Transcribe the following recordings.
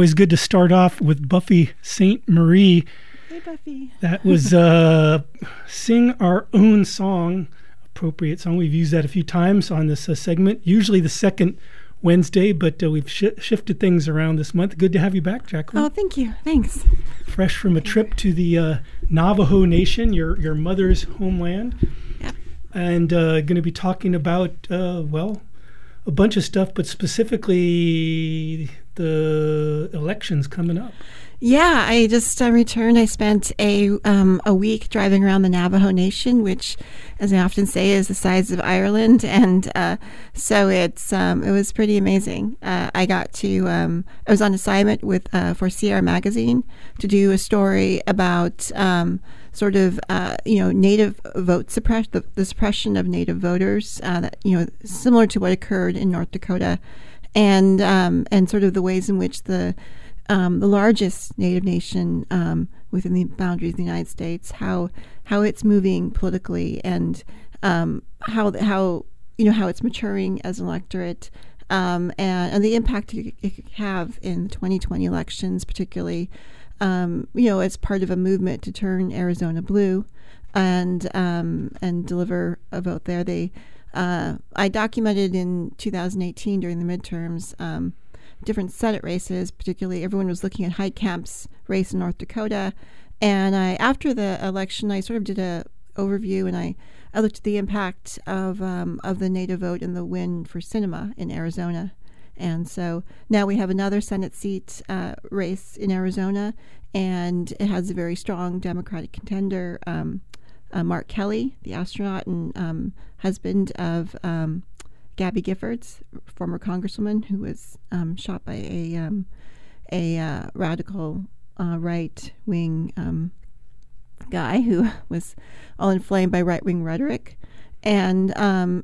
always good to start off with Buffy St. Marie. Hey, Buffy. That was Sing Our Own Song, appropriate song. We've used that a few times on this segment, usually the second Wednesday, but we've shifted things around this month. Good to have you back, Jacqueline. Oh, thank you. Thanks. Fresh from a trip to the Navajo Nation, your mother's homeland. Yep. And going to be talking about, a bunch of stuff, but specifically the elections coming up. Yeah, I just returned. I spent a week driving around the Navajo Nation, which, as I often say, is the size of Ireland, and so it was pretty amazing. I was on assignment for CR Magazine to do a story about Native vote suppression, the suppression of Native voters, similar to what occurred in North Dakota, and sort of the ways in which the largest Native nation within the boundaries of the United States, how it's moving politically, and how it's maturing as an electorate, and the impact it could have in the 2020 elections, particularly. As part of a movement to turn Arizona blue, and deliver a vote there. I documented in 2018 during the midterms different Senate races. Particularly, everyone was looking at Heitkamp's race in North Dakota, and after the election, I sort of did a overview, and I looked at the impact of the Native vote and the win for Sinema in Arizona. And so now we have another Senate seat race in Arizona, and it has a very strong Democratic contender, Mark Kelly, the astronaut and husband of Gabby Giffords, former congresswoman who was shot by a radical right-wing guy who was all inflamed by right-wing rhetoric. So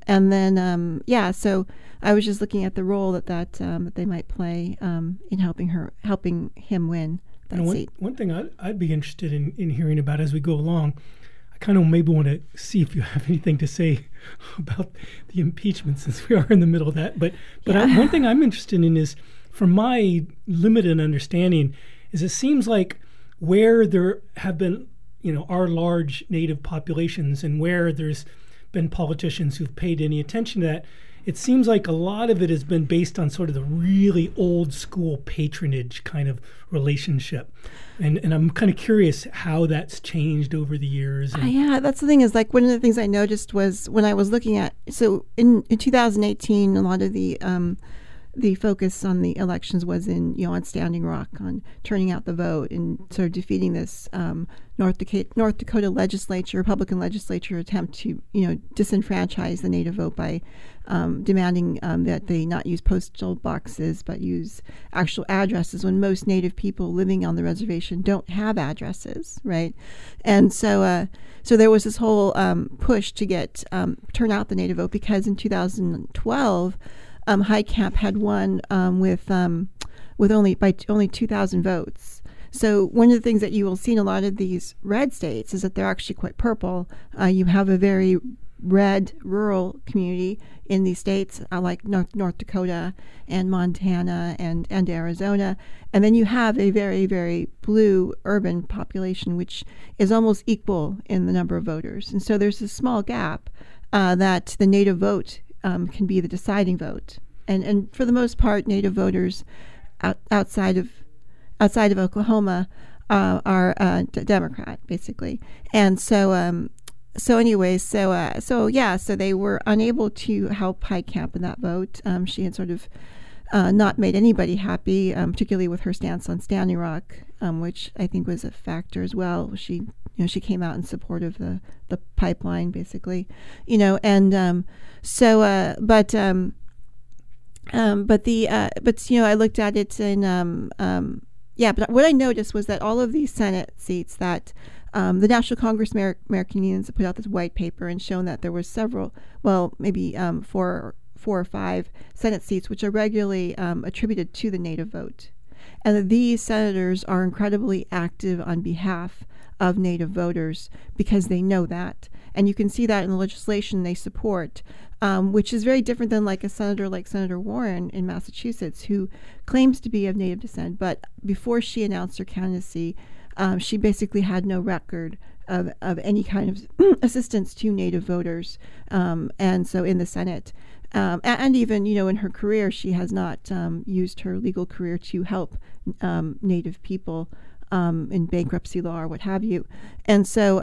I was just looking at the role that they might play in helping him win that seat. One thing I'd be interested in hearing about as we go along, I kind of maybe want to see if you have anything to say about the impeachment, since we are in the middle of that. But one thing I'm interested in is, from my limited understanding, is it seems like where there have been, our large Native populations, and where there's been politicians who've paid any attention to that, it seems like a lot of it has been based on sort of the really old school patronage kind of relationship. And I'm kind of curious how that's changed over the years. Yeah, that's the thing, is like one of the things I noticed was when I was looking at, so in 2018, a lot of the focus on the elections was on Standing Rock, on turning out the vote and sort of defeating this North Dakota legislature, Republican legislature attempt to disenfranchise the Native vote by demanding that they not use postal boxes but use actual addresses, when most Native people living on the reservation don't have addresses, right? And so there was this whole push to get turn out the Native vote, because in 2012. Heitkamp had won with only 2,000 votes. So one of the things that you will see in a lot of these red states is that they're actually quite purple. You have a very red rural community in these states, like North Dakota and Montana and Arizona, and then you have a very, very blue urban population, which is almost equal in the number of voters. And so there's a small gap that the Native vote can be the deciding vote, and for the most part, Native voters outside of Oklahoma are Democrat, basically. And so they were unable to help Heitkamp in that vote. She had sort of not made anybody happy, particularly with her stance on Standing Rock, which I think was a factor as well. She came out in support of the pipeline, basically, I looked at it but what I noticed was that all of these Senate seats that the National Congress of American Indians put out this white paper and shown that there were several, maybe four or five Senate seats which are regularly attributed to the Native vote. And these senators are incredibly active on behalf of Native voters because they know that. And you can see that in the legislation they support, which is very different than like a senator like Senator Warren in Massachusetts, who claims to be of Native descent. But before she announced her candidacy, she basically had no record of any kind of assistance to Native voters. And so in the Senate, and even, in her career, she has not used her legal career to help Native people in bankruptcy law or what have you. And so,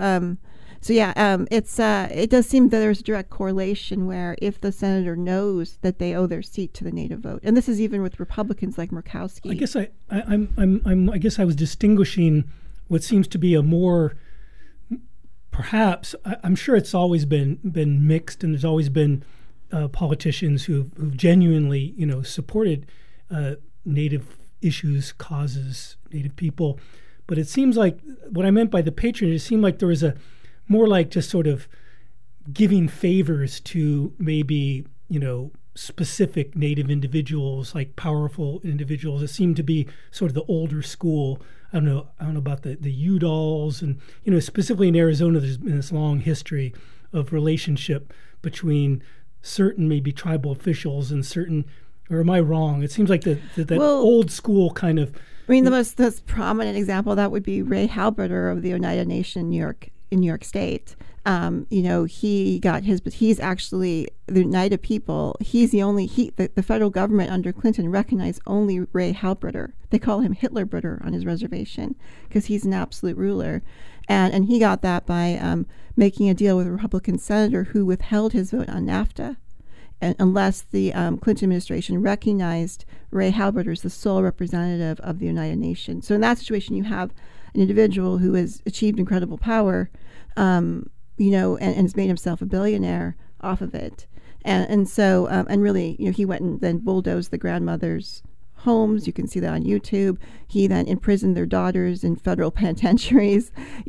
it does seem that there's a direct correlation where if the senator knows that they owe their seat to the Native vote, and this is even with Republicans like Murkowski. I guess I was distinguishing what seems to be a more, perhaps, I'm sure it's always been mixed, and there's always been politicians who've genuinely, supported Native issues, causes, Native people. But it seems like what I meant by the patronage, it seemed like there was a more like just sort of giving favors to maybe, specific Native individuals, like powerful individuals. It seemed to be sort of the older school. I don't know about the Udalls, and, specifically in Arizona, there's been this long history of relationship between certain maybe tribal officials and certain, or am I wrong? It seems like that old school kind of. I mean, the most prominent example of that would be Ray Halberter of the Oneida Nation in New York State. He got but he's actually the Oneida people. He's the federal government under Clinton recognized only Ray Halberter. They call him Hitlerberter on his reservation because he's an absolute ruler. And he got that by making a deal with a Republican senator who withheld his vote on NAFTA. And unless the Clinton administration recognized Ray Halberter as the sole representative of the Oneida Nation. So in that situation, you have an individual who has achieved incredible power, and has made himself a billionaire off of it. And so really, he went and then bulldozed the grandmother's homes. You can see that on YouTube. He then imprisoned their daughters in federal penitentiaries.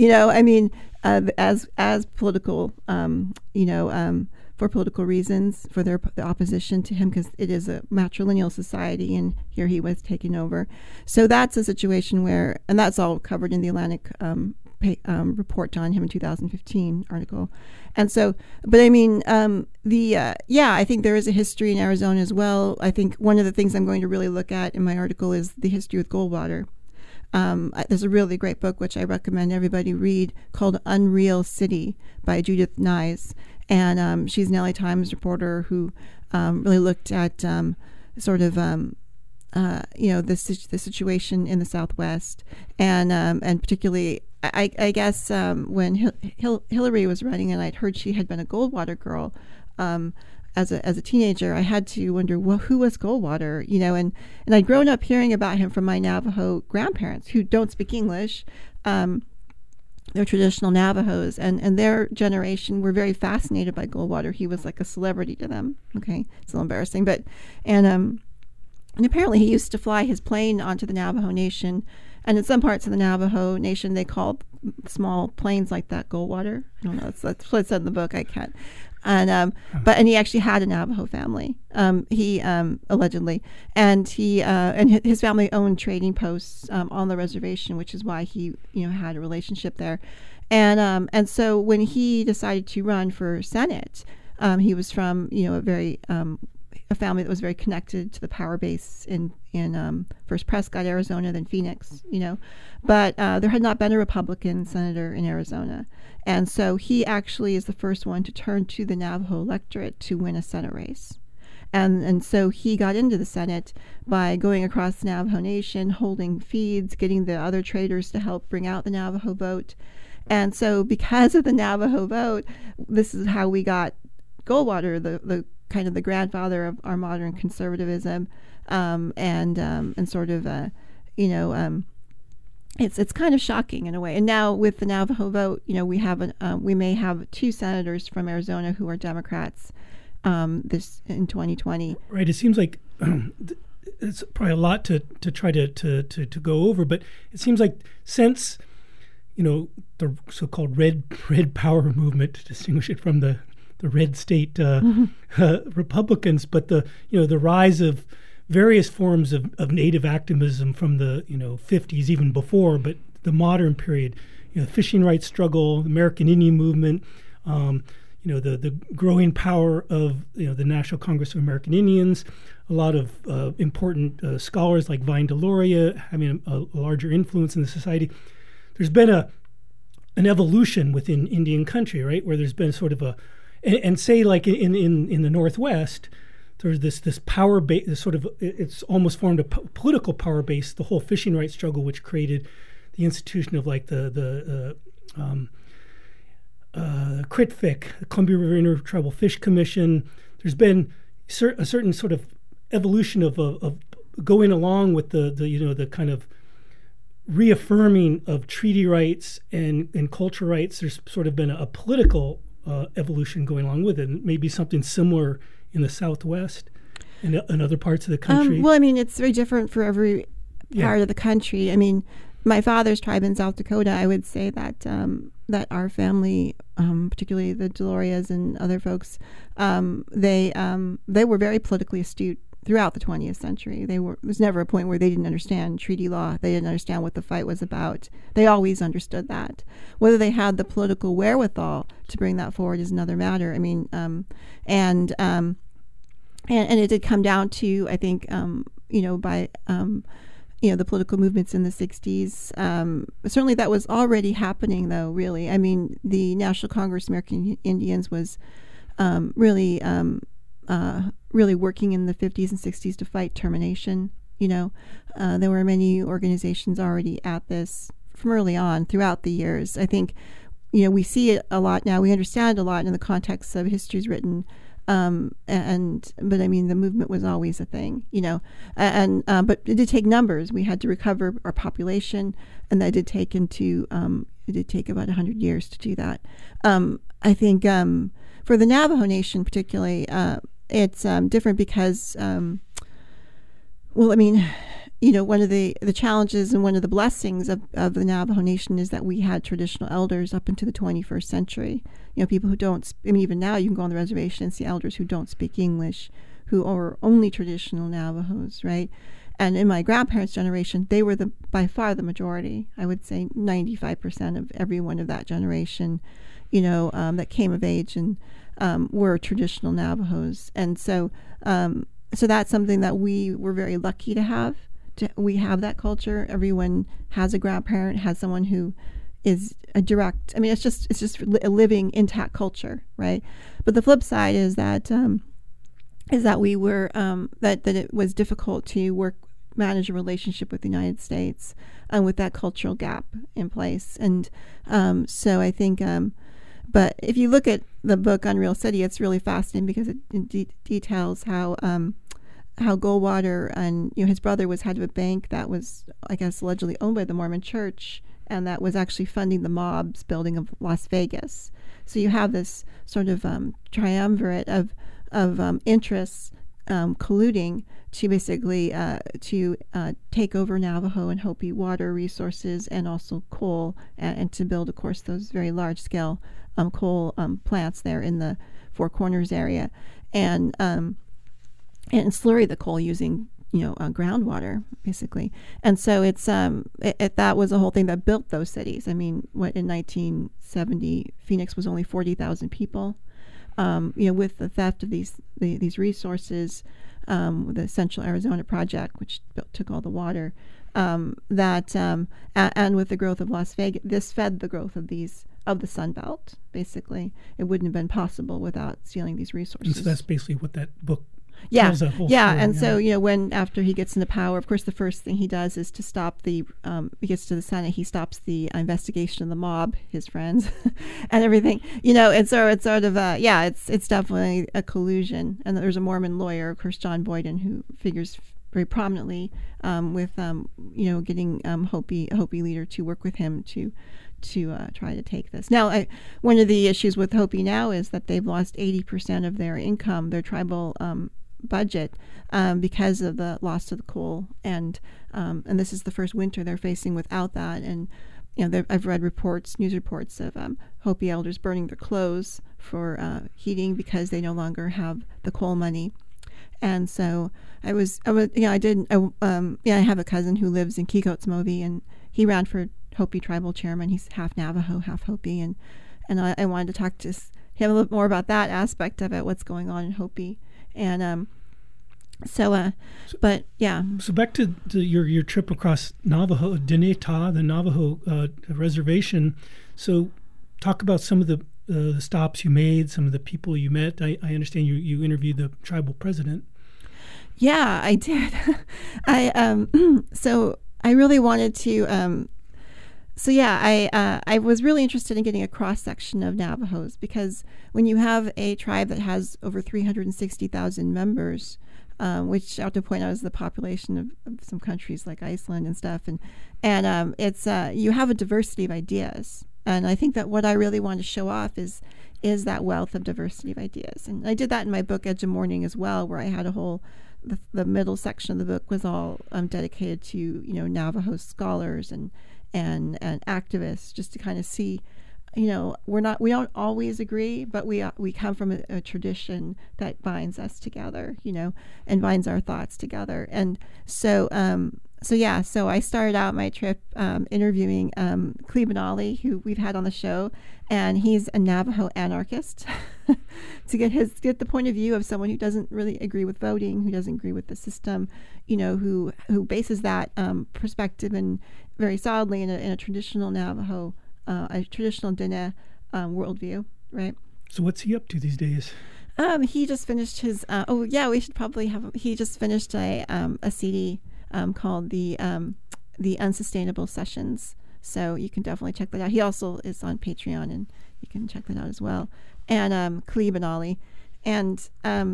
As political, for political reasons, for the opposition to him, because it is a matrilineal society, and here he was taking over. So that's a situation where, and that's all covered in the Atlantic report on him in 2015 article. And so, but I mean, I think there is a history in Arizona as well. I think one of the things I'm going to really look at in my article is the history with Goldwater. There's a really great book, which I recommend everybody read, called Unreal City by Judith Nyes. And she's an LA Times reporter who really looked at the situation in the Southwest, and particularly, I guess when Hillary was running, and I'd heard she had been a Goldwater girl as a teenager, I had to wonder, well, who was Goldwater? And I'd grown up hearing about him from my Navajo grandparents who don't speak English. They're traditional Navajos, and their generation were very fascinated by Goldwater. He was like a celebrity to them. Okay, it's a little embarrassing, but and apparently he used to fly his plane onto the Navajo Nation, and in some parts of the Navajo Nation they called small planes like that Goldwater. I don't know. That's what it said in the book. I can't. And he actually had a Navajo family. He allegedly, and his family owned trading posts on the reservation, which is why he had a relationship there. And so when he decided to run for Senate, he was from a family that was very connected to the power base in first Prescott, Arizona, then Phoenix. But there had not been a Republican senator in Arizona. And so he actually is the first one to turn to the Navajo electorate to win a Senate race. And so he got into the Senate by going across the Navajo Nation, holding feeds, getting the other traders to help bring out the Navajo vote. And so because of the Navajo vote, this is how we got Goldwater, the kind of the grandfather of our modern conservatism, and sort of, it's kind of shocking in a way. And now with the Navajo vote, we may have two senators from Arizona who are Democrats this in 2020. Right. It seems like it's probably a lot to try to go over, but it seems like since the so-called red power movement, to distinguish it from the red state Republicans, but the rise of various forms of native activism from the 50s, even before, but the modern period, the fishing rights struggle, the American Indian movement, the growing power of the National Congress of American Indians, a lot of important scholars like Vine Deloria having a larger influence in the society. There's been an evolution within Indian country, right, where there's been sort of and say like in the Northwest, there's this power base, sort of, it's almost formed a political power base, the whole fishing rights struggle, which created the institution of like the CRITFIC, the Columbia River Intertribal Fish Commission. There's been a certain sort of evolution of going along with the kind of reaffirming of treaty rights and cultural rights. There's sort of been a political evolution going along with it, and maybe something similar in the Southwest and other parts of the country. Well, I mean, it's very different for every part of the country. I mean, my father's tribe in South Dakota, I would say that that our family, particularly the Delorias and other folks, they were very politically astute throughout the 20th century. There was never a point where they didn't understand treaty law. They didn't understand what the fight was about. They always understood that. Whether they had the political wherewithal to bring that forward is another matter. I mean, and it did come down to, I think, by the political movements in the 60s. Certainly that was already happening, though, really. I mean, the National Congress of American Indians was really working in the 50s and 60s to fight termination. There were many organizations already at this from early on throughout the years. I think, we see it a lot now. We understand a lot in the context of histories written. But I mean, the movement was always a thing, but it did take numbers. We had to recover our population, and that did take it did take about 100 years to do that. I think for the Navajo Nation particularly, it's different because, one of the challenges and one of the blessings of the Navajo Nation is that we had traditional elders up into the 21st century. People who don't, even now you can go on the reservation and see elders who don't speak English, who are only traditional Navajos, right? And in my grandparents' generation, they were by far the majority. I would say 95% of everyone of that generation, that came of age and were traditional Navajos. And so that's something that we were very lucky to have. We have that culture. Everyone has a grandparent, has someone who is a direct. I mean, it's just a living, intact culture, right? But the flip side is that we were that it was difficult to manage a relationship with the United States with that cultural gap in place, and so I think. But if you look at the book Unreal City, it's really fascinating because it details how Goldwater and his brother was head of a bank that was, I guess, allegedly owned by the Mormon Church, and that was actually funding the mob's building of Las Vegas. So you have this sort of triumvirate of interests colluding to basically take over Navajo and Hopi water resources and also coal, and to build, of course, those very large scale coal plants there in the Four Corners area, and slurry the coal using groundwater, basically. And so it's that was a whole thing that built those cities. I mean, in 1970, Phoenix was only 40,000 people. With the theft of these resources, the Central Arizona Project, which took all the water, and with the growth of Las Vegas, this fed the growth of the Sun Belt. Basically, it wouldn't have been possible without stealing these resources. And so that's basically what that book. Tells that whole story, and so when after he gets into power, of course, the first thing he does is to stop he gets to the Senate, he stops the investigation of the mob, his friends, and everything, and so it's sort of it's definitely a collusion. And there's a Mormon lawyer, of course, John Boyden, who figures very prominently with getting Hopi leader to work with him to try to take this. Now, one of the issues with Hopi now is that they've lost 80% of their income, their tribal budget, because of the loss of the coal, and this is the first winter they're facing without that. And I've read news reports of Hopi elders burning their clothes for heating because they no longer have the coal money. And so I have a cousin who lives in Kikotsmovi, and he ran for Hopi tribal chairman. He's half Navajo, half Hopi, and I wanted to talk to him a little more about that aspect of it, what's going on in Hopi, and but yeah. So back to your trip across Navajo, Dinétah, the Navajo reservation. So talk about some of the stops you made, some of the people you met. I understand you interviewed the tribal president. Yeah, I did. So I really wanted to. I was really interested in getting a cross section of Navajos, because when you have a tribe that has over 360,000 members, which I have to point out is the population of some countries like Iceland and stuff, and it's you have a diversity of ideas, and I think that what I really want to show off is that wealth of diversity of ideas, and I did that in my book Edge of Morning as well, where I had a whole the middle section of the book was all dedicated to Navajo scholars and activists, just to kind of see, we don't always agree, but we come from a tradition that binds us together, and binds our thoughts together. And so I started out my trip interviewing Cleve Benally, who we've had on the show, and he's a Navajo anarchist, to get the point of view of someone who doesn't really agree with voting, who doesn't agree with the system, who bases that perspective and very solidly in a traditional Navajo, a traditional Diné worldview, right? So what's he up to these days? He just finished his. We should probably have. He just finished a CD called the Unsustainable Sessions. So you can definitely check that out. He also is on Patreon, and you can check that out as well. And Cleve Benally, and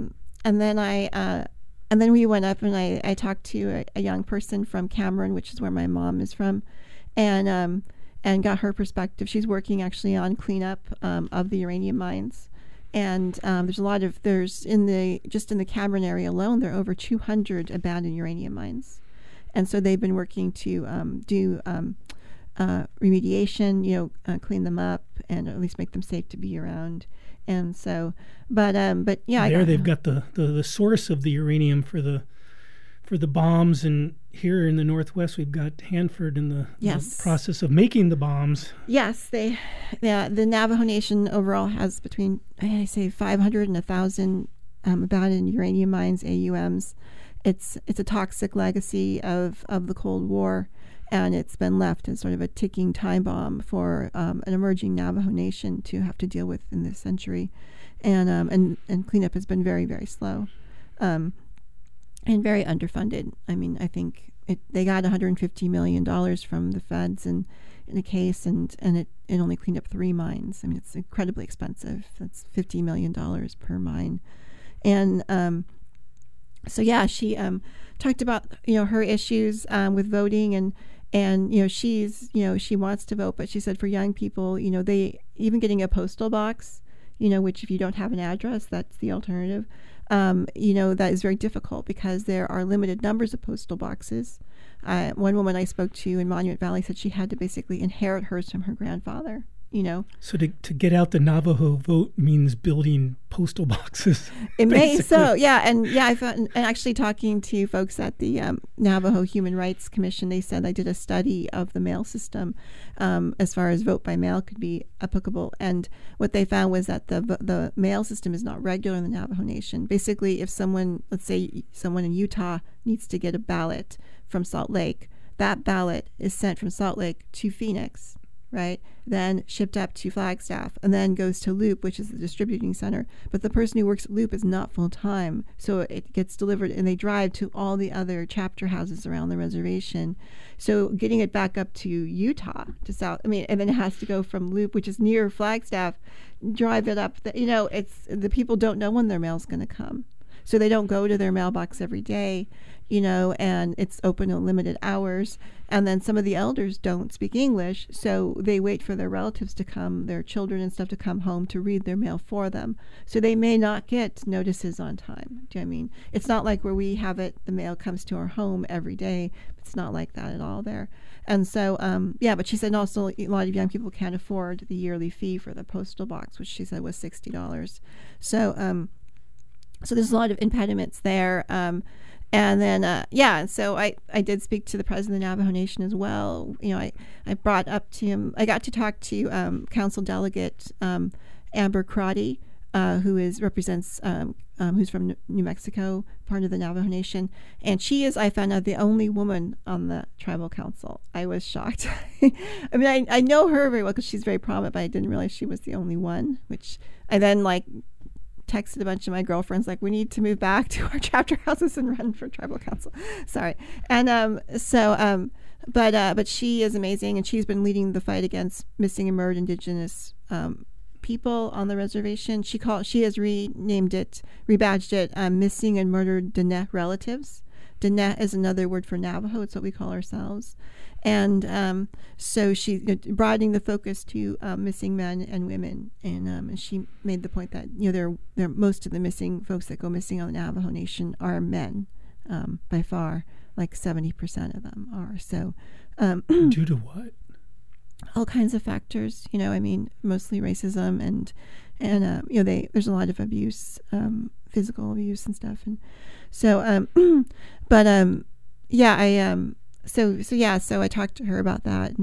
then we went up and I talked to a young person from Cameron, which is where my mom is from, and got her perspective. She's working actually on cleanup of the uranium mines. And there's in the Cameron area alone, there are over 200 abandoned uranium mines. And so they've been working to do remediation, clean them up and at least make them safe to be around. And so, but yeah. They've got the source of the uranium for the bombs, and here in the Northwest we've got Hanford in the process of making the bombs. Yes, the Navajo Nation overall has between 500 and 1,000 abandoned uranium mines, AUMs. It's a toxic legacy of the Cold War, and it's been left as sort of a ticking time bomb for an emerging Navajo Nation to have to deal with in this century, and cleanup has been very, very slow. And very underfunded. I mean, I think they got $150 million from the feds in a case, and it only cleaned up 3 mines. I mean, it's incredibly expensive. That's $50 million per mine. And she talked about her issues with voting, and she wants to vote, but she said for young people, they even getting a postal box, which if you don't have an address, that's the alternative. That is very difficult because there are limited numbers of postal boxes. One woman I spoke to in Monument Valley said she had to basically inherit hers from her grandfather. So to get out the Navajo vote means building postal boxes. It may so, yeah, I found, and actually talking to folks at the Navajo Human Rights Commission, they said I did a study of the mail system as far as vote by mail could be applicable, and what they found was that the mail system is not regular in the Navajo Nation. Basically, if someone, let's say someone in Utah needs to get a ballot from Salt Lake, that ballot is sent from Salt Lake to Phoenix, right? Then shipped up to Flagstaff, and then goes to Loop, which is the distributing center. But the person who works at Loop is not full time, so it gets delivered, and they drive to all the other chapter houses around the reservation. So getting it back up to Utah, to South, and then it has to go from Loop, which is near Flagstaff, drive it up. It's the people don't know when their mail's going to come, so they don't go to their mailbox every day. And it's open in limited hours. And then some of the elders don't speak English, so they wait for their relatives to come, their children and stuff to come home to read their mail for them. So they may not get notices on time. Do you know what I mean? It's not like where we have it, the mail comes to our home every day. It's not like that at all there. And so, but she said also a lot of young people can't afford the yearly fee for the postal box, which she said was $60. So, So there's a lot of impediments there. And then, so I did speak to the president of the Navajo Nation as well. I brought up to him, I got to talk to council delegate Amber Crotty, who's from New Mexico, part of the Navajo Nation. And she is, I found out, the only woman on the tribal council. I was shocked. I mean, I know her very well because she's very prominent, but I didn't realize she was the only one, which I then texted a bunch of my girlfriends we need to move back to our chapter houses and run for tribal council. Sorry. And but she is amazing, and she's been leading the fight against missing and murdered Indigenous people on the reservation. She has rebadged it missing and murdered Diné relatives. Diné is another word for Navajo. It's what we call ourselves. And so she broadening the focus to missing men and women, and she made the point that they're most of the missing folks that go missing on the Navajo Nation are men, by far, 70% of them are. So due to what? All kinds of factors, mostly racism and there's a lot of abuse, physical abuse and stuff, and so So I talked to her about that,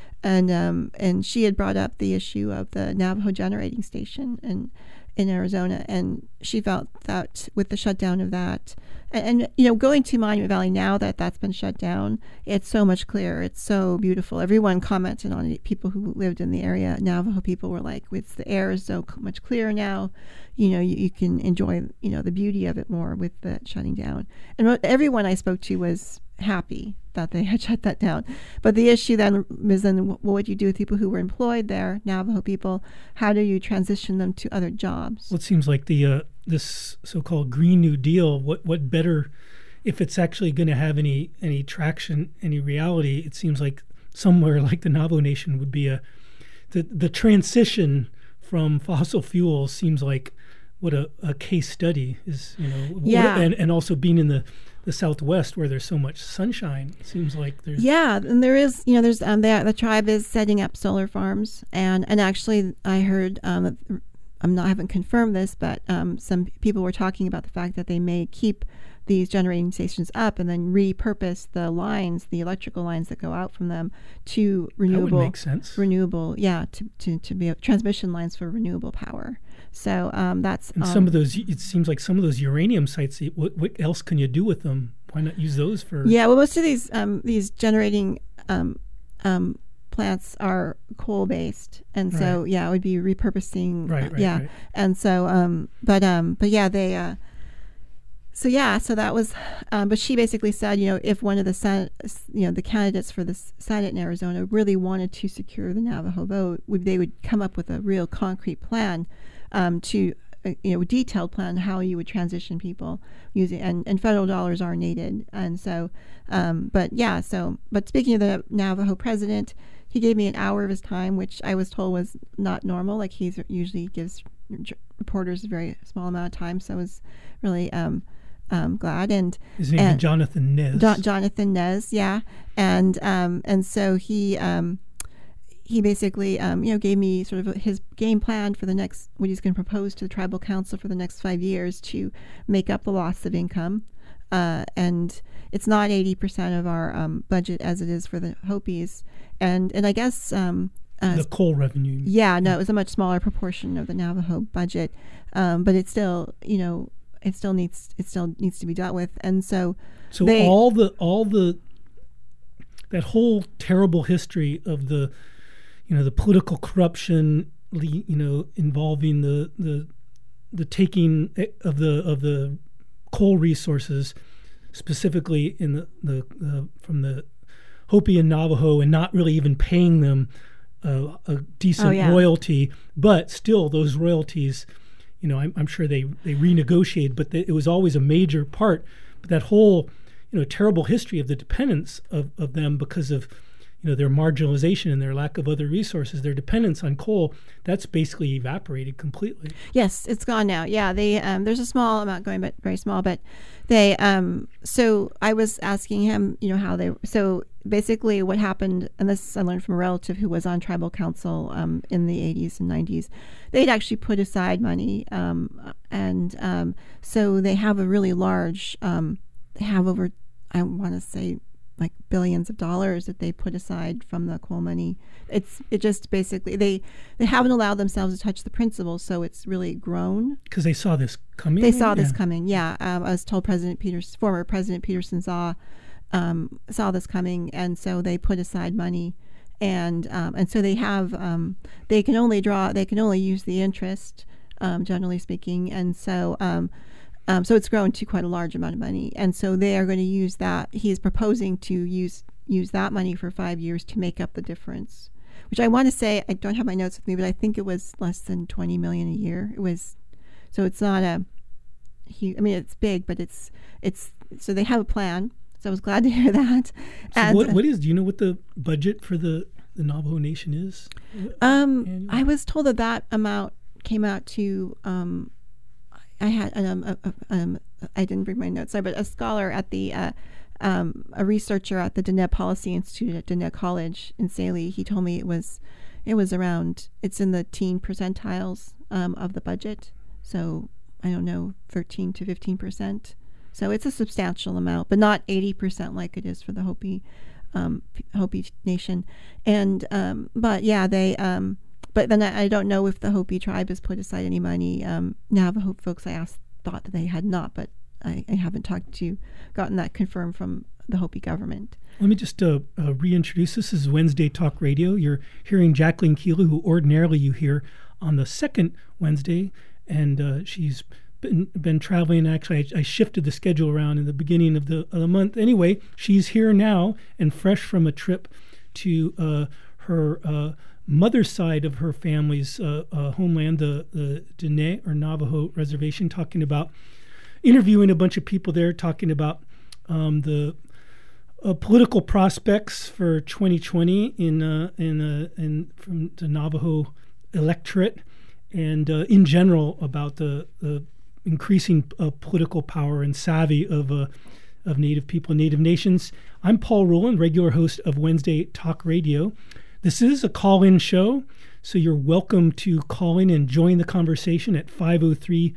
and she had brought up the issue of the Navajo generating station in Arizona, and she felt that with the shutdown of that, and going to Monument Valley now that's been shut down, it's so much clearer. It's so beautiful. Everyone commented on it. People who lived in the area, Navajo people, were like, "It's the air is so much clearer now. You can enjoy the beauty of it more with the shutting down." And everyone I spoke to was happy that they had shut that down. But the issue then is what do you do with people who were employed there, Navajo people? How do you transition them to other jobs? Well, it seems like this so-called Green New Deal, what better, if it's actually going to have any traction, any reality, it seems like somewhere like the Navajo Nation would be the transition from fossil fuels seems like what a case study is, and also being in the Southwest where there's so much sunshine. It seems like there's and there is there's the tribe is setting up solar farms, and actually I heard I haven't confirmed this, but some people were talking about the fact that they may keep these generating stations up and then repurpose the lines, the electrical lines that go out from them, to renewable. That would make sense. Renewable, to be transmission lines for renewable power. So that's and some of those. It seems like some of those uranium sites. What else can you do with them? Why not use those for? Yeah, well, most of these generating plants are coal based, and so it would be repurposing. Right. And so they. So that was, but she basically said, if one of the candidates for the Senate in Arizona really wanted to secure the Navajo vote, they would come up with a real concrete plan, a detailed plan how you would transition people using, and federal dollars are needed. And so, but speaking of the Navajo president, he gave me an hour of his time, which I was told was not normal. Like he usually gives reporters a very small amount of time. So I was really, glad. And his name is Jonathan Nez. Jonathan Nez, yeah. And so he basically gave me sort of his game plan for the next, what he's going to propose to the tribal council for the next 5 years to make up the loss of income. And it's not 80% of our budget as it is for the Hopis. And I guess the coal revenue. Yeah, no, it was a much smaller proportion of the Navajo budget, but it's still, it still needs to be dealt with. And so all the that whole terrible history of the political corruption, involving the taking of the coal resources, specifically in the from the Hopi and Navajo, and not really even paying them a decent royalty, but still those royalties, I'm sure they renegotiated, but it was always a major part. But that whole terrible history of the dependence of them because of their marginalization and their lack of other resources, their dependence on coal, that's basically evaporated completely. Yes, it's gone now. Yeah, they there's a small amount going, but very small. But they so I was asking him, how they. So basically, what happened, and this I learned from a relative who was on tribal council in the 80s and 90s. They'd actually put aside money, and so they have a really large. They have over, I want to say, like billions of dollars that they put aside from the coal money. It just basically they haven't allowed themselves to touch the principal, so it's really grown because they saw this coming. They saw this coming. Yeah, I was told former President Peterson saw this coming, and so they put aside money, and so they have they can only use the interest, generally speaking, and so. So it's grown to quite a large amount of money, and so they are going to use that. He is proposing to use that money for 5 years to make up the difference. Which I want to say, I don't have my notes with me, but I think it was less than $20 million a year. It was, so it's not it's big, but it's so they have a plan. So I was glad to hear that. So and, do you know what the budget for the Navajo Nation is? I was told that amount came out to. I had I didn't bring my notes, sorry, but a scholar at the a researcher at the Diné Policy Institute at Diné College in Saley. He told me it was around, it's in the teen percentiles of the budget. So I don't know, 13 to 15%. So it's a substantial amount, but not 80% like it is for the Hopi Nation. And but yeah, they. But then I don't know if the Hopi tribe has put aside any money. Navajo folks I asked thought that they had not, but I haven't gotten that confirmed from the Hopi government. Let me just reintroduce. This is Wednesday Talk Radio. You're hearing Jacqueline Keeler, who ordinarily you hear on the second Wednesday, and she's been traveling. Actually, I shifted the schedule around in the beginning of the month. Anyway, she's here now and fresh from a trip to her mother's side of her family's homeland, the Diné or Navajo reservation, interviewing a bunch of people there, talking about the political prospects for 2020 from the Navajo electorate, and in general about the increasing political power and savvy of Native people, Native nations. I'm Paul Rowland, regular host of Wednesday Talk Radio. This is a call-in show, so you're welcome to call in and join the conversation at 503-231-8187,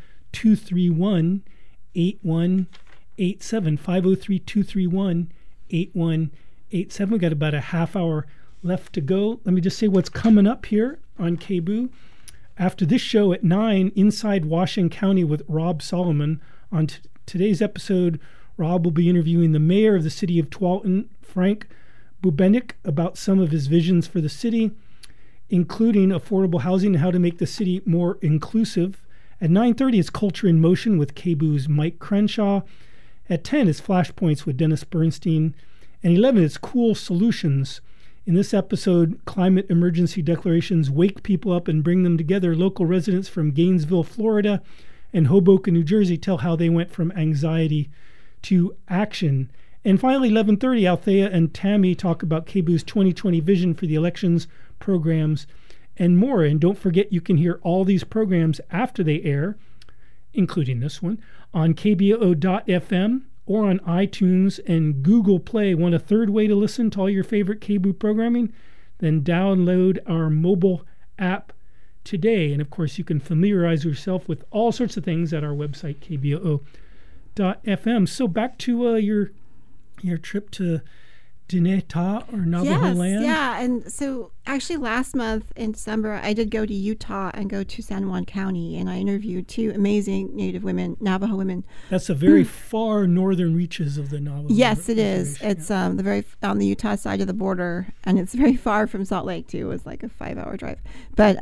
503-231-8187. We've got about a half hour left to go. Let me just say what's coming up here on KBOO. After this show at 9, Inside Washington County with Rob Solomon. On today's episode, Rob will be interviewing the mayor of the city of Tualatin, Frank Bubenik, about some of his visions for the city, including affordable housing and how to make the city more inclusive. At 9:30, it's Culture in Motion with KBOO's Mike Crenshaw. At 10, it's Flashpoints with Dennis Bernstein. And 11, it's Cool Solutions. In this episode, climate emergency declarations wake people up and bring them together. Local residents from Gainesville, Florida, and Hoboken, New Jersey tell how they went from anxiety to action. And finally, 11:30, Althea and Tammy talk about KBOO's 2020 vision for the elections, programs, and more. And don't forget, you can hear all these programs after they air, including this one, on KBOO.FM or on iTunes and Google Play. Want a third way to listen to all your favorite KBOO programming? Then download our mobile app today. And of course, you can familiarize yourself with all sorts of things at our website, KBOO.FM. So back to your trip to Diné Ta or Navajo land. Yeah, and so actually last month in December, I did go to Utah and go to San Juan County, and I interviewed two amazing Native women, Navajo women. That's the very far northern reaches of the Navajo. Yes, it is. It's the very on the Utah side of the border, and it's very far from Salt Lake too. It was like a 5-hour drive, but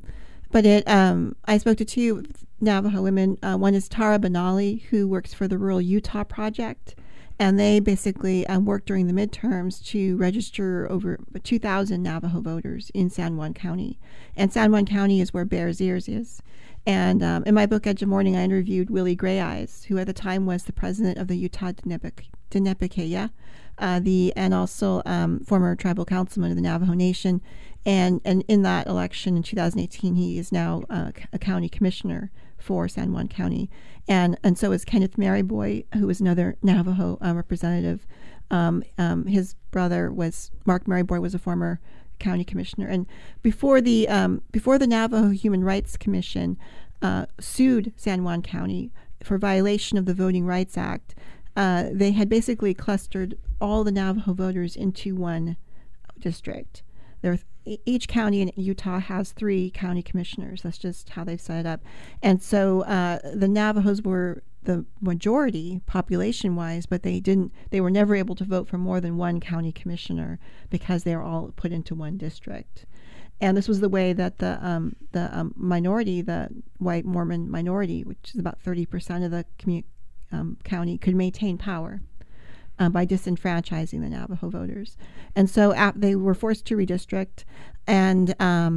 I spoke to two Navajo women. One is Tara Benali, who works for the Rural Utah Project. And they basically worked during the midterms to register over 2,000 Navajo voters in San Juan County. And San Juan County is where Bears Ears is. And in my book, Edge of Morning, I interviewed Willie Grayeyes, who at the time was the president of the Utah Tenepequeya, and also former tribal councilman of the Navajo Nation. And in that election in 2018, he is now a county commissioner for San Juan County. And so is Kenneth Maryboy, who is another Navajo representative. His brother Mark Maryboy was a former county commissioner. And before the Navajo Human Rights Commission sued San Juan County for violation of the Voting Rights Act, they had basically clustered all the Navajo voters into one district. Each county in Utah has 3 county commissioners. That's just how they've set it up. And so the Navajos were the majority population-wise, but they were never able to vote for more than one county commissioner because they were all put into one district. And this was the way that the minority, the white Mormon minority, which is about 30% of the county, could maintain power by disenfranchising the Navajo voters. And so they were forced to redistrict, and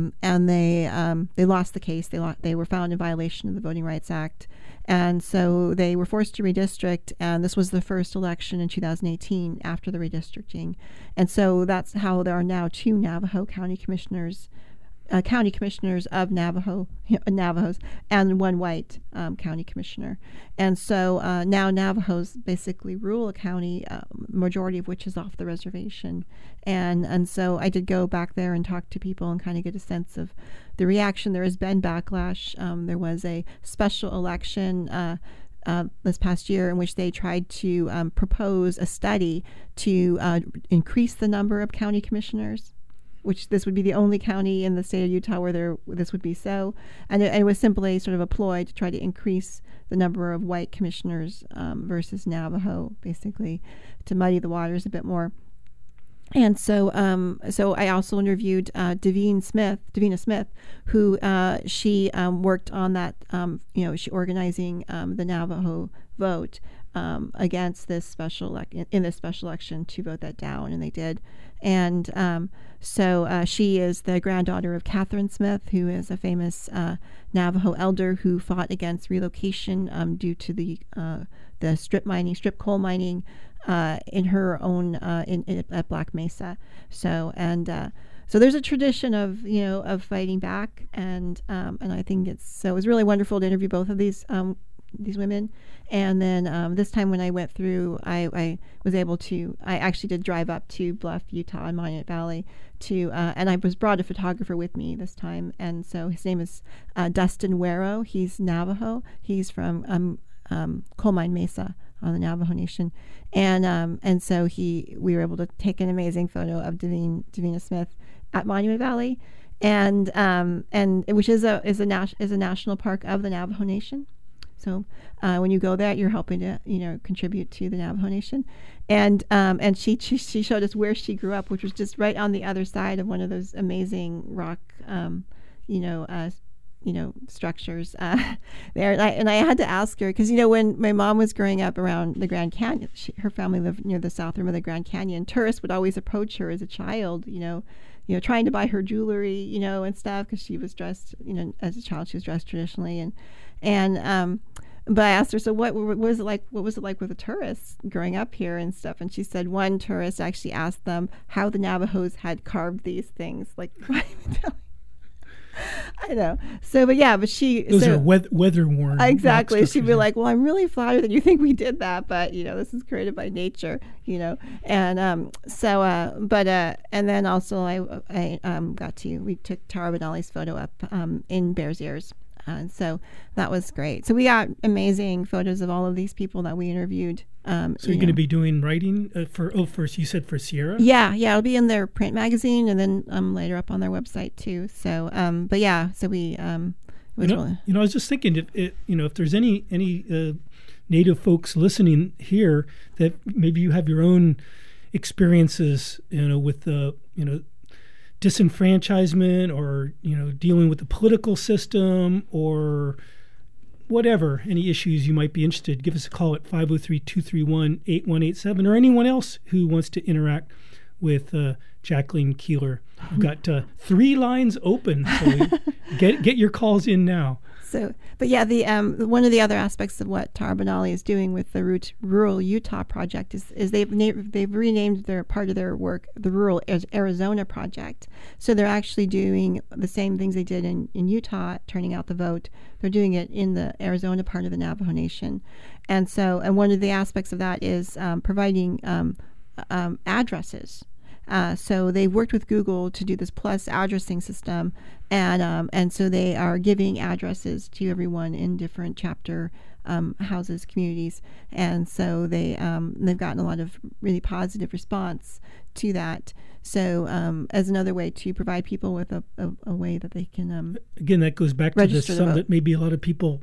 they lost the case. They were found in violation of the Voting Rights Act, and so they were forced to redistrict. And this was the first election in 2018 after the redistricting, and so that's how there are now 2 Navajo county commissioners of Navajos, and 1 white county commissioner. And so now Navajos basically rule a county, majority of which is off the reservation. And so I did go back there and talk to people and kind of get a sense of the reaction. There has been backlash. There was a special election this past year in which they tried to propose a study to increase the number of county commissioners, which this would be the only county in the state of Utah where this would be so. And it was simply sort of a ploy to try to increase the number of white commissioners versus Navajo, basically, to muddy the waters a bit more. And so I also interviewed Davina Smith, who she worked on that, she organizing the Navajo vote against this special election to vote that down, and they did. And so she is the granddaughter of Catherine Smith, who is a famous Navajo elder who fought against relocation due to the strip coal mining in her own at Black Mesa. So there's a tradition of fighting back, and I think it was really wonderful to interview both of these women. And then this time when I went through, I was able to, I actually did drive up to Bluff, Utah, and Monument Valley and I was brought a photographer with me this time. And so his name is Dustin Wero. He's Navajo. He's from Coal Mine Mesa on the Navajo Nation. And so we were able to take an amazing photo of Davina Smith at Monument Valley, and which is a national park of the Navajo Nation. So when you go there, you're helping to contribute to the Navajo Nation, and she showed us where she grew up, which was just right on the other side of one of those amazing rock structures there. And I had to ask her because when my mom was growing up around the Grand Canyon, her family lived near the south rim of the Grand Canyon. Tourists would always approach her as a child, trying to buy her jewelry, and stuff, because she was dressed, as a child, she was dressed traditionally, but I asked her, so what was it like? What was it like with the tourists growing up here and stuff? And she said one tourist actually asked them how the Navajos had carved these things, like. I know. So, but she. Those are weather worn. Exactly. She'd be like, "Well, I'm really flattered that you think we did that, but this is created by nature, And and then also we took Tara Benali's photo up in Bears Ears. And so that was great. So we got amazing photos of all of these people that we interviewed. So you're going to be doing writing you said for Sierra? Yeah, it'll be in their print magazine, and then later up on their website too. So, so we. I was just thinking if there's any Native folks listening here that maybe you have your own experiences, with the disenfranchisement or dealing with the political system or whatever, any issues you might be interested, give us a call at 503-231-8187, or anyone else who wants to interact with Jacqueline Keeler. We've got 3 lines open, so get your calls in now. So, but yeah, the one of the other aspects of what Tara Benali is doing with the Rural Utah Project is they've renamed their part of their work the Rural Arizona Project. So they're actually doing the same things they did in Utah, turning out the vote. They're doing it in the Arizona part of the Navajo Nation, and one of the aspects of that is providing addresses. So they've worked with Google to do this plus addressing system, and so they are giving addresses to everyone in different chapter houses, communities, and so they've gotten a lot of really positive response to that. So as another way to provide people with a way that they can again, that goes back to some that maybe a lot of people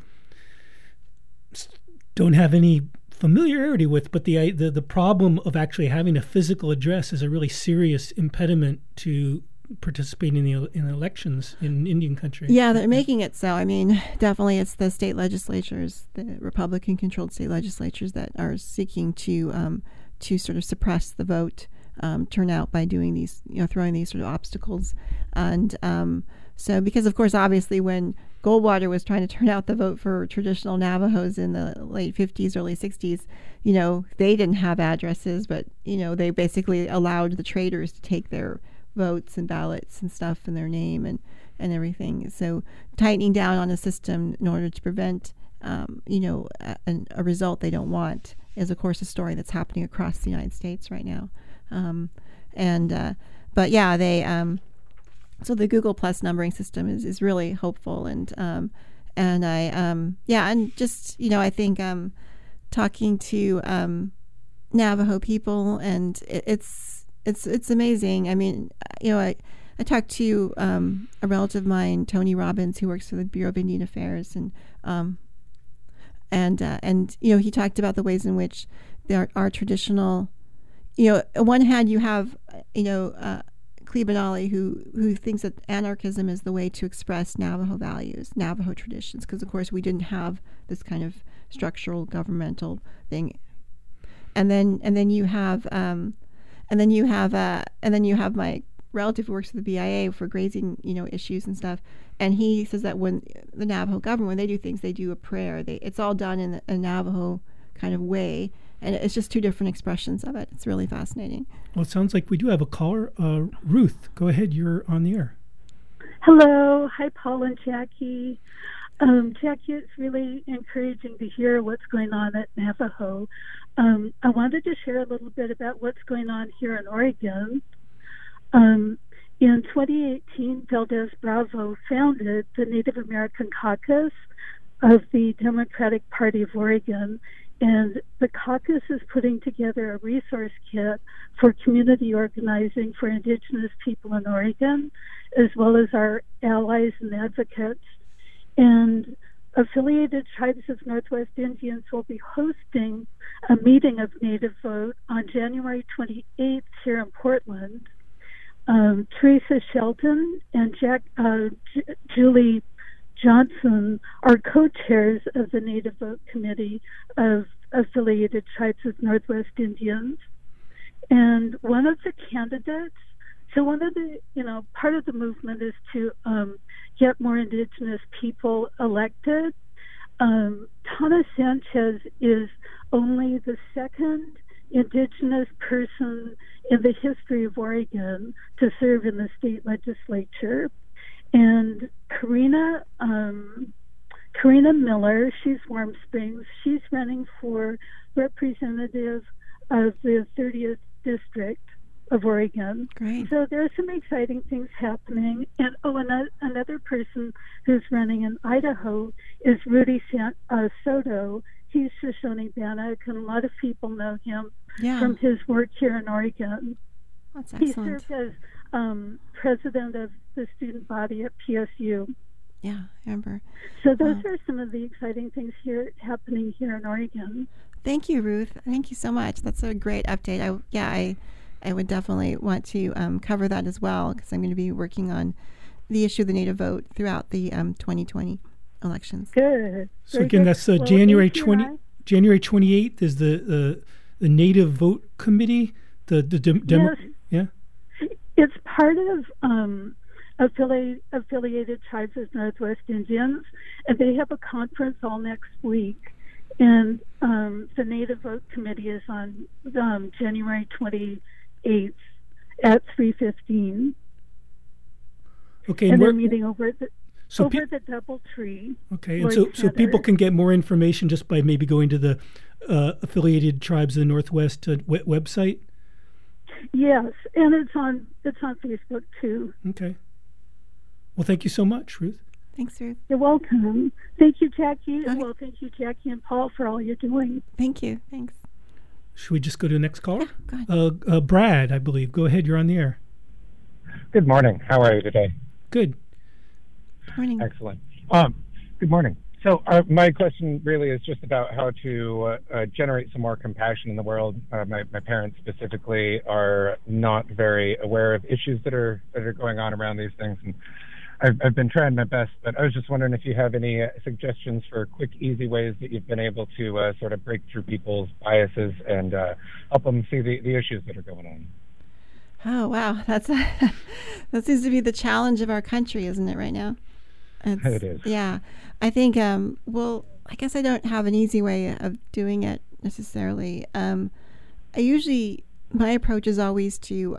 don't have any familiarity with, but the problem of actually having a physical address is a really serious impediment to participating in elections in Indian country. Yeah, they're making it so. I mean, definitely it's the state legislatures, the Republican-controlled state legislatures that are seeking to sort of suppress the vote turnout by doing these, throwing these sort of obstacles. And so because, of course, obviously when Goldwater was trying to turn out the vote for traditional Navajos in the late 50s, early 60s, they didn't have addresses, but, they basically allowed the traders to take their votes and ballots and stuff and their name and everything. So tightening down on a system in order to prevent, a result they don't want is, of course, a story that's happening across the United States right now. But yeah, they... So the Google Plus numbering system is really hopeful, and just I think talking to Navajo people, and it's amazing. I mean, I talked to a relative of mine, Tony Robbins, who works for the Bureau of Indian Affairs, and he talked about the ways in which there are traditional. On one hand, you have Clea Benali, who thinks that anarchism is the way to express Navajo values, Navajo traditions, because of course we didn't have this kind of structural governmental thing. And then you have my relative who works for the BIA for grazing issues and stuff, and he says that when the Navajo government, when they do things, they do a prayer. It's all done in a Navajo kind of way. And it's just two different expressions of it. It's really fascinating. Well, it sounds like we do have a caller. Ruth, go ahead. You're on the air. Hello. Hi, Paul and Jackie. Jackie, it's really encouraging to hear what's going on at Navajo. I wanted to share a little bit about what's going on here in Oregon. In 2018, Valdez Bravo founded the Native American Caucus of the Democratic Party of Oregon. And the caucus is putting together a resource kit for community organizing for Indigenous people in Oregon, as well as our allies and advocates. And affiliated tribes of Northwest Indians will be hosting a meeting of Native Vote on January 28th here in Portland. Teresa Shelton and Julie Johnson are co-chairs of the Native Vote Committee of Affiliated Tribes of Northwest Indians. And one of the candidates, so one of the, part of the movement is to get more Indigenous people elected. Tana Sanchez is only the second Indigenous person in the history of Oregon to serve in the state legislature. And Karina Miller, she's Warm Springs. She's running for representative of the 30th District of Oregon. Great. So there are some exciting things happening. And another person who's running in Idaho is Rudy Soto. He's Shoshone-Bannock, and a lot of people know him from his work here in Oregon. That's excellent. He served as president of the student body at PSU. Yeah, I remember. So those are some of the exciting things happening here in Oregon. Thank you, Ruth. Thank you so much. That's a great update. I would definitely want to cover that as well, because I'm going to be working on the issue of the Native vote throughout the 2020 elections. Good. So again, that's January 28th is the Native Vote Committee. Yes. Yeah. It's part of affiliated tribes of Northwest Indians, and they have a conference all next week. And the Native Vote Committee is on January 28th at 3:15. Okay, and they're meeting over at the DoubleTree. Okay, and so people can get more information just by maybe going to the Affiliated Tribes of the Northwest website. Yes, and it's on Facebook too. Okay. Well, thank you so much, Ruth. Thanks, Ruth. You're welcome. Thank you, Jackie. Okay. Well, thank you, Jackie and Paul, for all you're doing. Thank you. Thanks. Should we just go to the next caller? Yeah, go ahead. Brad, I believe. Go ahead. You're on the air. Good morning. How are you today? Good. Morning. Excellent. Good morning. So my question really is just about how to generate some more compassion in the world. My parents specifically are not very aware of issues that are going on around these things, and I've been trying my best. But I was just wondering if you have any suggestions for quick, easy ways that you've been able to sort of break through people's biases and help them see the issues that are going on. Oh, wow. That seems to be the challenge of our country, isn't it, right now? It is. Yeah. I think, well, I guess I don't have an easy way of doing it necessarily. My approach is always to,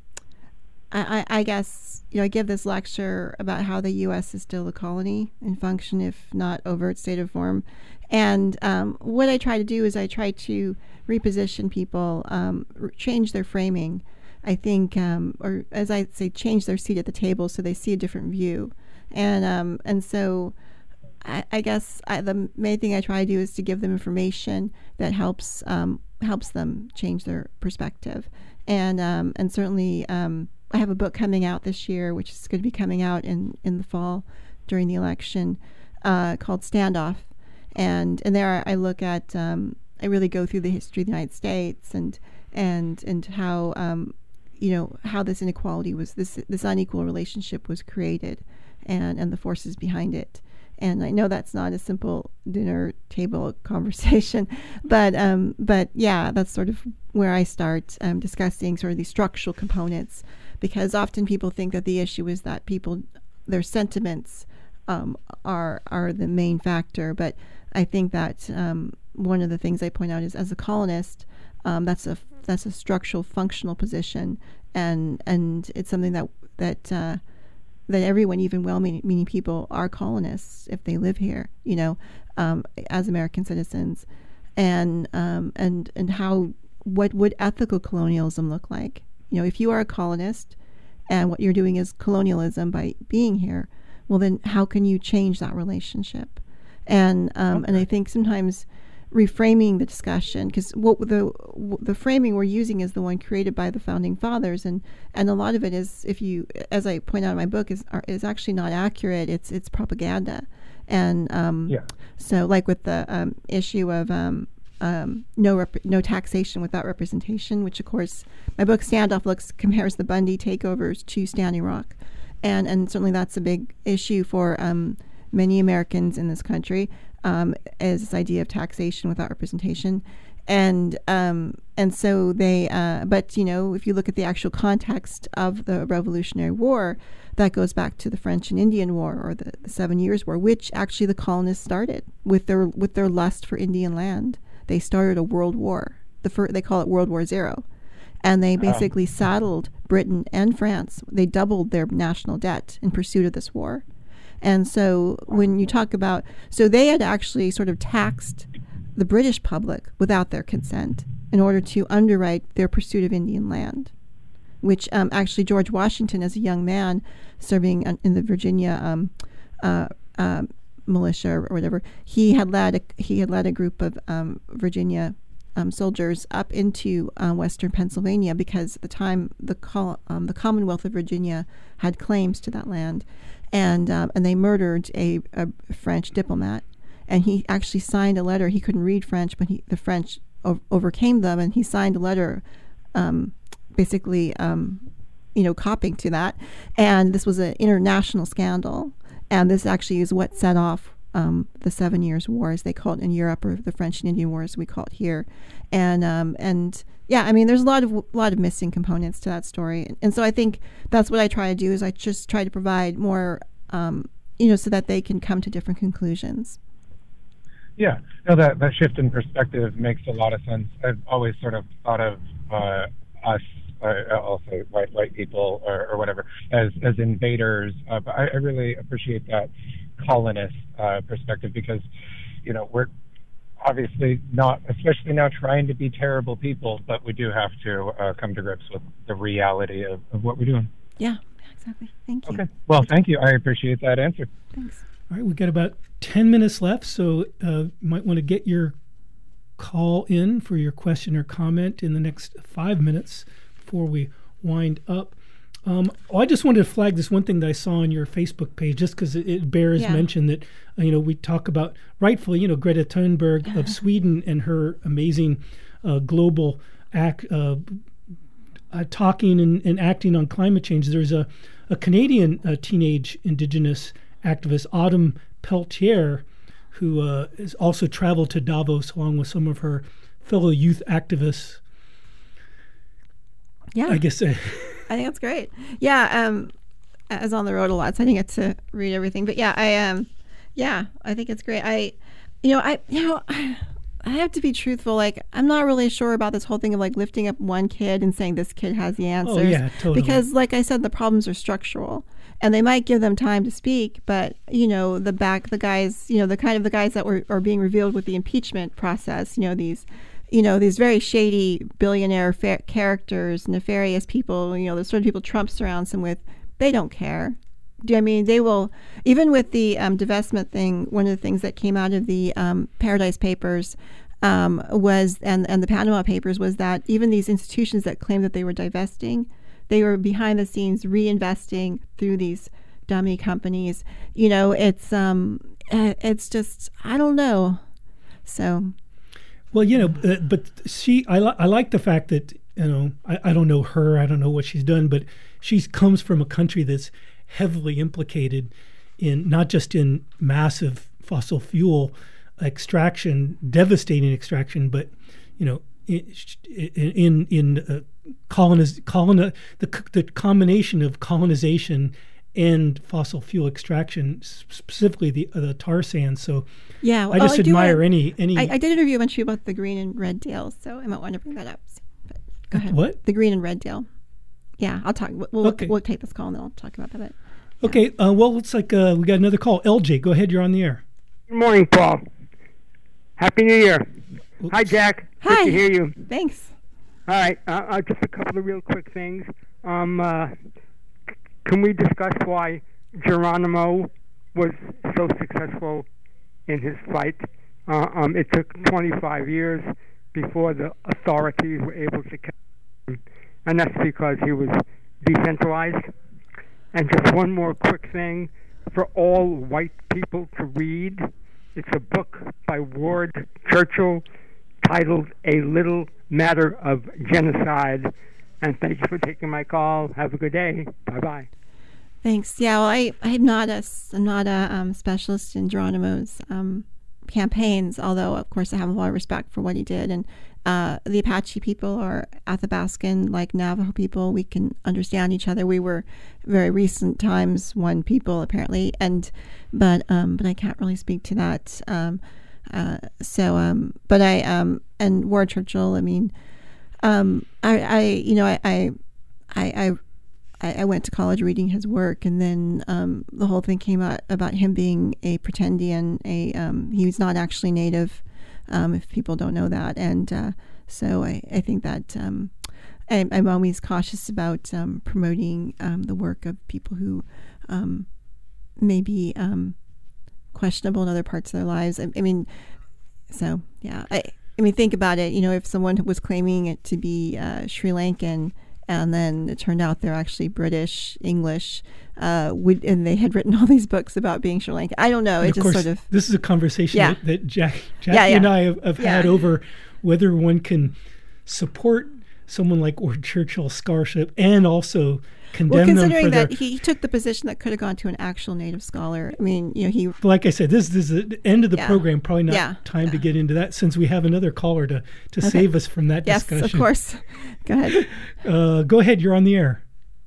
I guess, I give this lecture about how the U.S. is still a colony in function, if not overt state of form. And what I try to do is I try to reposition people, change their framing. I think, or as I say, change their seat at the table so they see a different view. And so I guess the main thing I try to do is to give them information that helps them change their perspective. And certainly I have a book coming out this year, which is going to be coming out in the fall during the election, called Standoff. And there I look at, I really go through the history of the United States and how, how this inequality was, this unequal relationship was created, and the forces behind it. And I know that's not a simple dinner table conversation, but yeah, that's sort of where I start discussing sort of these structural components, because often people think that the issue is that their sentiments are the main factor. But I think that one of the things I point out is, as a colonist, that's a structural, functional position, and it's something that everyone, even well-meaning people, are colonists if they live here, as American citizens, and how, what would ethical colonialism look like? If you are a colonist and what you're doing is colonialism by being here, well, then how can you change that relationship? And I think sometimes reframing the discussion, because what the framing we're using is the one created by the founding fathers, and a lot of it is, as I point out in my book, is actually not accurate. It's propaganda, and so like with the issue of no taxation without representation, which of course my book Standoff compares the Bundy takeovers to Standing Rock, and certainly that's a big issue for many Americans in this country. As this idea of taxation without representation, and so they. But if you look at the actual context of the Revolutionary War, that goes back to the French and Indian War, or the 7 Years' War, which actually the colonists started with their lust for Indian land. They started a world war. They call it World War Zero, and they basically saddled Britain and France. They doubled their national debt in pursuit of this war. And so when you talk about, so they had actually sort of taxed the British public without their consent in order to underwrite their pursuit of Indian land, which actually George Washington, as a young man serving in the Virginia militia or whatever, he had led a group of Virginia soldiers up into western Pennsylvania, because at the time the Commonwealth of Virginia had claims to that land. And they murdered a French diplomat, and he actually signed a letter. He couldn't read French, but the French overcame them, and he signed a letter, basically, copying to that. And this was an international scandal, and this actually is what set off the 7 Years' War, as they call it in Europe, or the French and Indian Wars, we call it here. And yeah, I mean, there's a lot of missing components to that story, and so I think that's what I try to do, is I just try to provide more, so that they can come to different conclusions. Yeah, no, that shift in perspective makes a lot of sense. I've always sort of thought of us, I'll say white people or whatever, as invaders. But I really appreciate that colonist perspective, because, we're obviously not, especially now, trying to be terrible people, but we do have to come to grips with the reality of what we're doing. Yeah, exactly. Thank you. Okay. Well, thank you. I appreciate that answer. Thanks. All right, we've got about 10 minutes left, so you might want to get your call in for your question or comment in the next 5 minutes before we wind up. I just wanted to flag this one thing that I saw on your Facebook page, just because it bears mention that, we talk about, rightfully, Greta Thunberg of Sweden and her amazing global talking and acting on climate change. There's a Canadian teenage Indigenous activist, Autumn Peltier, who has also traveled to Davos along with some of her fellow youth activists. Yeah, I guess I think that's great. Yeah, I was on the road a lot, so I didn't get to read everything. But yeah, I think it's great. I have to be truthful. Like, I'm not really sure about this whole thing of like lifting up one kid and saying this kid has the answers. Oh yeah, totally. Because, like I said, the problems are structural, and they might give them time to speak, but the guys, the guys that are being revealed with the impeachment process, these very shady billionaire characters, nefarious people, the sort of people Trump surrounds him with, they don't care. They will, even with the divestment thing, one of the things that came out of the Paradise Papers was, and the Panama Papers, was that even these institutions that claimed that they were divesting, they were behind the scenes reinvesting through these dummy companies. It's just, I don't know. So. Well, but I like the fact that, I don't know her, I don't know what she's done, but she comes from a country that's heavily implicated in, not just in massive fossil fuel extraction, devastating extraction, but, the combination of colonization and fossil fuel extraction, specifically the tar sands. So yeah, I just admire any. I did interview a bunch of people about the green and red deal, so I might want to bring that up. But go ahead. What? The green and red deal. Yeah, I'll talk. We'll take this call and then I'll talk about that. Yeah. Okay. Well, looks like we got another call. LJ, go ahead. You're on the air. Good morning, Paul. Happy New Year. Oops. Hi, Jack. Hi. Good to hear you. Thanks. All right. Just a couple of real quick things. Can we discuss why Geronimo was so successful in his fight? It took 25 years before the authorities were able to catch him, and that's because he was decentralized. And just one more quick thing for all white people to read. It's a book by Ward Churchill titled A Little Matter of Genocide. And thank you for taking my call. Have a good day. Bye-bye. Thanks. Yeah, well, I'm not a specialist in Geronimo's campaigns, although, of course, I have a lot of respect for what he did. And the Apache people are Athabascan, like Navajo people. We can understand each other. We were very recent times one people, apparently, but I can't really speak to that. And Ward Churchill, I mean, I went to college reading his work, and then the whole thing came out about him being a pretendian. He was not actually native, if people don't know that. And so I think that I'm always cautious about promoting the work of people who may be questionable in other parts of their lives. I mean, so yeah. I mean, think about it. If someone was claiming it to be Sri Lankan, and then it turned out they're actually British, English, and they had written all these books about being Sri Lankan. I don't know. And it just sort of. This is a conversation that Jackie and I have had over whether one can support someone like Ward Churchill's scholarship and also condemn them considering for that their... he took the position that could have gone to an actual native scholar. I mean, he... Like I said, this is the end of the Yeah. program. Probably not Yeah. time to get into that, since we have another caller to save us from that Yes, discussion. of course. Go ahead. Go ahead. You're on the air.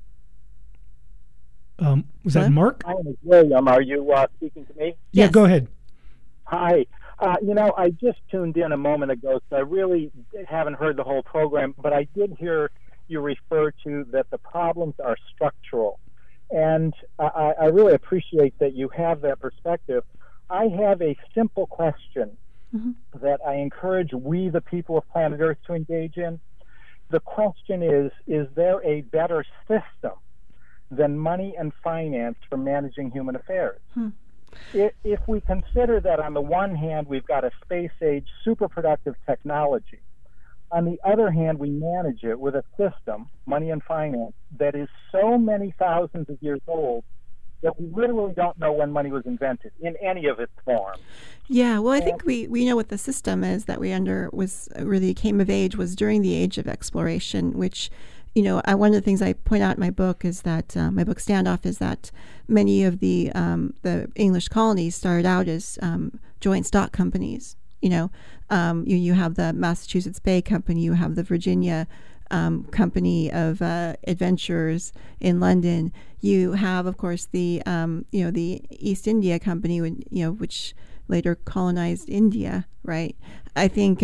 Was that Hello? Mark? My name is William. Are you speaking to me? Yeah, Yes. go ahead. Hi. I just tuned in a moment ago, so I really haven't heard the whole program, but I did hear you refer to that the problems are structural. And I really appreciate that you have that perspective. I have a simple question that I encourage we, the people of planet Earth, to engage in. The question is there a better system than money and finance for managing human affairs? If we consider that on the one hand we've got a space-age super productive technology, on the other hand we manage it with a system, money and finance, that is so many thousands of years old that we literally don't know when money was invented in any of its form. Yeah, well, I think we know what the system is that we really came of age was during the age of exploration, which, one of the things I point out in my book is that my book Standoff is that many of the English colonies started out as joint stock companies. You have the Massachusetts Bay Company, you have the Virginia Company of Adventurers in London. You have, of course, the East India Company, which later colonized India, right? I think,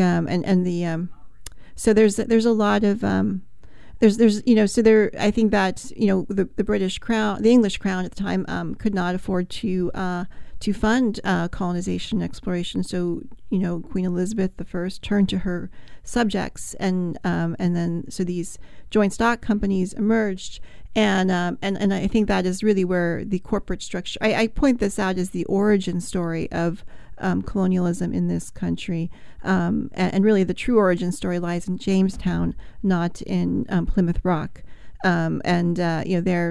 so there's a lot of I think that the British Crown, the English Crown at the time, could not afford to fund colonization and exploration. So Queen Elizabeth I turned to her subjects, and then so these joint stock companies emerged, and I think that is really where the corporate structure. I point this out as the origin story of colonialism in this country, and really the true origin story lies in Jamestown, not in Plymouth Rock, there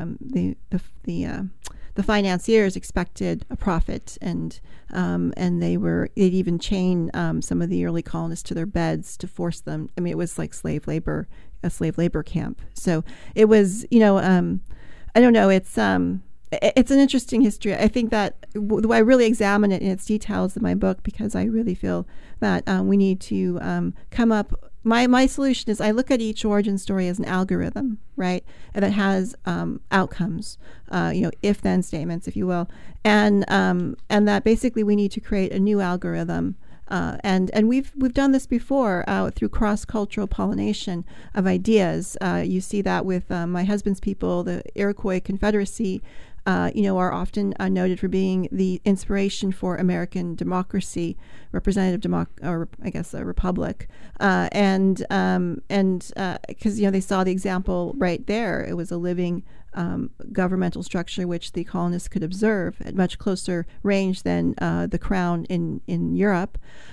the financiers expected a profit, and they'd even chain some of the early colonists to their beds to force them. I mean, it was like a slave labor camp. So it was, I don't know. It's an interesting history. I think that the way I really examine it in its details in my book, because I really feel that we need to come up. My solution is I look at each origin story as an algorithm, right? And that has outcomes, if-then statements, if you will, and that basically we need to create a new algorithm. And we've done this before through cross-cultural pollination of ideas. You see that with my husband's people, the Iroquois Confederacy. Are often noted for being the inspiration for American democracy, or I guess a republic, and because they saw the example right there. It was a living governmental structure which the colonists could observe at much closer range than the crown in Europe,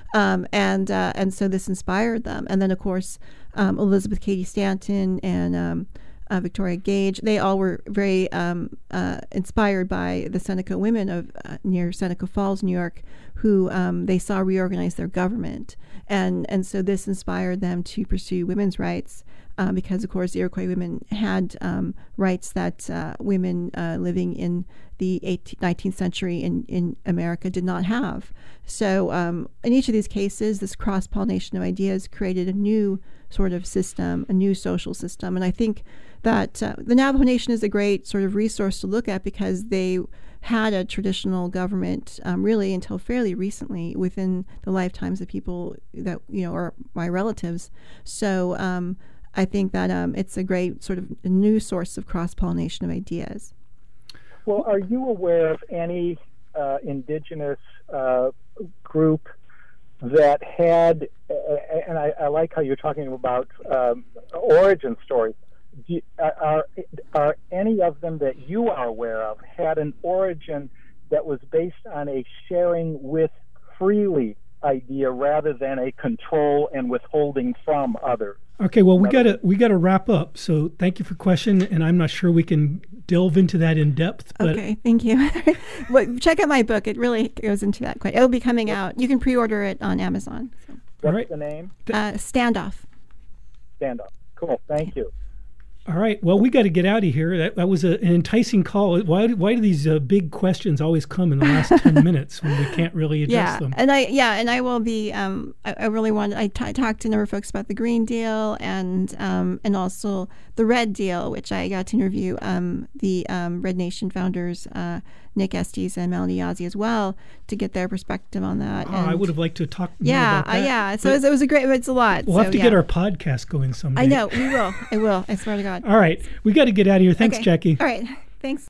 and so this inspired them. And then of course Elizabeth Cady Stanton and Victoria Gage, they all were very inspired by the Seneca women of near Seneca Falls, New York, who they saw reorganize their government, and so this inspired them to pursue women's rights, because of course Iroquois women had rights that women living in the 19th century in America did not have. So in each of these cases, this cross-pollination of ideas created a new sort of system, a new social system. And I think that the Navajo Nation is a great sort of resource to look at, because they had a traditional government really until fairly recently within the lifetimes of people that are my relatives. So I think that it's a great sort of new source of cross-pollination of ideas. Well, are you aware of any indigenous group that had, and I like how you're talking about origin stories, are any of them that you are aware of had an origin that was based on a sharing with freely idea rather than a control and withholding from others? Okay, well, we gotta wrap up. So thank you for the question, and I'm not sure we can delve into that in depth. But okay, thank you. Well, check out my book; it really goes into that quite. It'll be coming out. You can pre-order it on Amazon. So. What's the name? Standoff. Standoff. Cool. Thank you. All right. Well, we got to get out of here. That was an enticing call. Why do these big questions always come in the last 10 minutes when we can't really address them? And I will be. I really wanted. I talked to a number of folks about the Green Deal and also the Red Deal, which I got to interview the Red Nation founders, Nick Estes and Melanie Yazzie as well, to get their perspective on that. I would have liked to talk more about that. Yeah. So it was a great. It's a lot. We'll have to get our podcast going someday. I know we will. I will. I swear to God. All right, we got to get out of here. Thanks, okay. Jackie. All right, thanks.